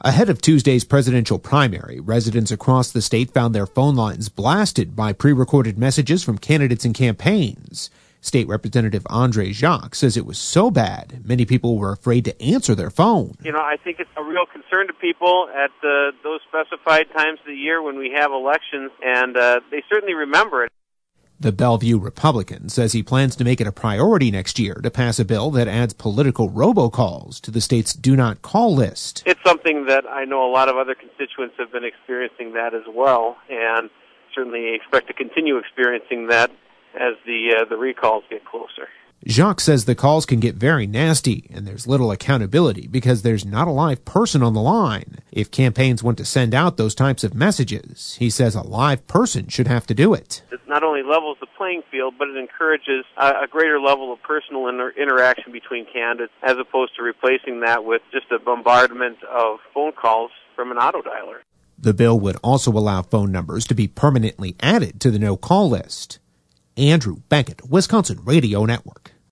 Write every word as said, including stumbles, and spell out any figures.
Ahead of Tuesday's presidential primary, residents across the state found their phone lines blasted by pre-recorded messages from candidates and campaigns. State Representative Andre Jacques says it was so bad, many people were afraid to answer their phone. You know, I think it's a real concern to people at uh, those specified times of the year when we have elections, and uh, they certainly remember it. The Bellevue Republican says he plans to make it a priority next year to pass a bill that adds political robocalls to the state's do not call list. It's something that I know a lot of other constituents have been experiencing that as well, and certainly expect to continue experiencing that as the uh, the recalls get closer. Jacques says the calls can get very nasty, and there's little accountability because there's not a live person on the line. If campaigns want to send out those types of messages, he says a live person should have to do it. It not only levels the playing field, but it encourages a, a greater level of personal inter- interaction between candidates, as opposed to replacing that with just a bombardment of phone calls from an auto dialer. The bill would also allow phone numbers to be permanently added to the no-call list. Andrew Beckett, Wisconsin Radio Network.